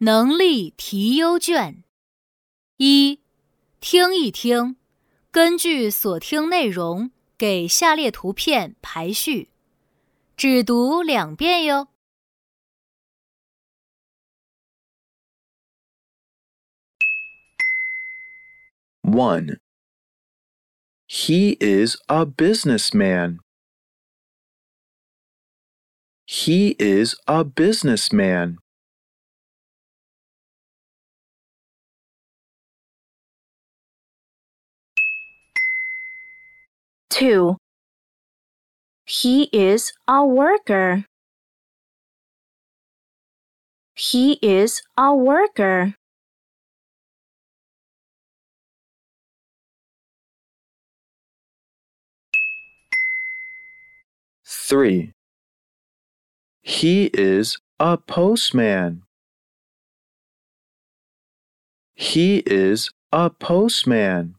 能力题优卷。一、听一听，根据所听内容给下列图片排序，只读2遍哟。 1. He is a businessman. He is a businessman. 2. He is a worker. He is a worker. 3. He is a postman. He is a postman.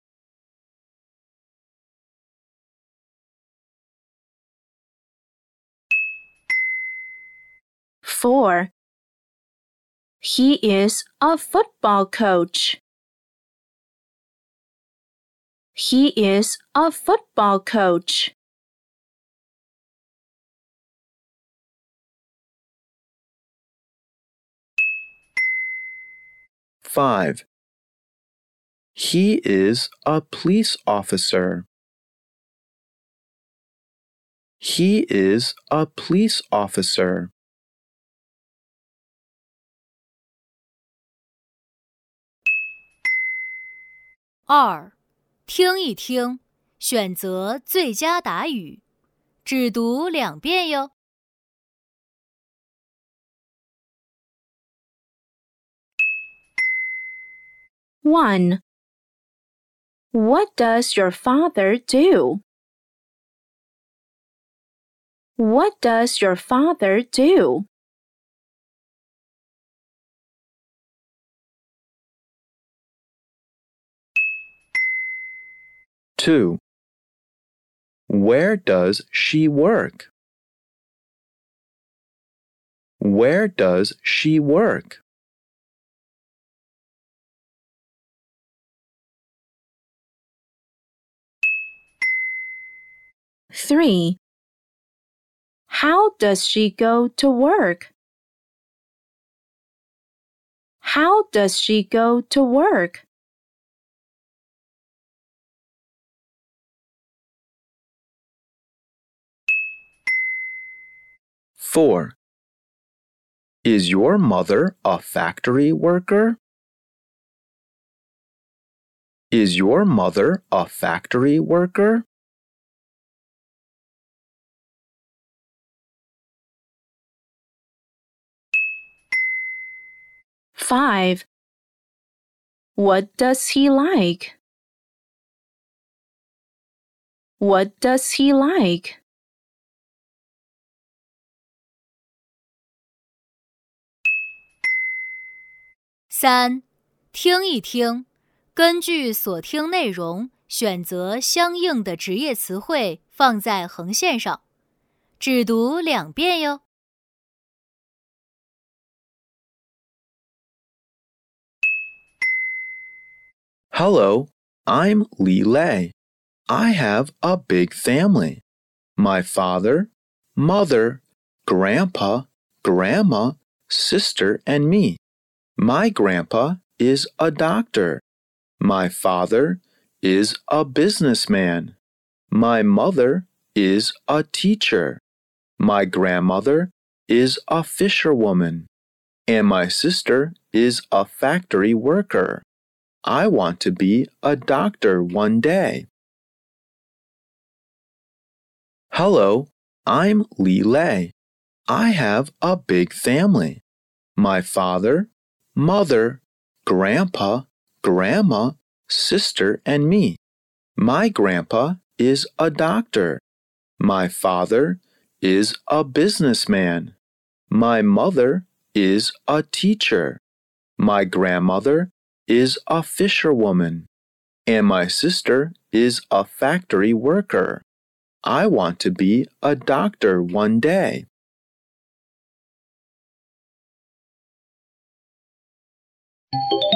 4. He is a football coach. He is a football coach. 5. He is a police officer. He is a police officer. 2. 听一听，选择最佳答语，只读2遍哟。 1. What does your father do? What does your father do? 2. Where does she work? Where does she work? 3. How does she go to work? How does she go to work? 4. Is your mother a factory worker? Is your mother a factory worker? 5. What does he like? What does he like? 3. 听一听，根据所听内容选择相应的职业词汇放在横线上，只读2遍哟。 Hello, I'm Li Lei. I have a big family. My father, mother, grandpa, grandma, sister, and me. My grandpa is a doctor. My father is a businessman. My mother is a teacher. My grandmother is a fisherwoman. And my sister is a factory worker. I want to be a doctor one day. Hello, I'm Li Lei. I have a big family. My father, mother, grandpa, grandma, sister, and me. My grandpa is a doctor. My father is a businessman. My mother is a teacher. My grandmother is a fisherwoman. And my sister is a factory worker. I want to be a doctor one day. you.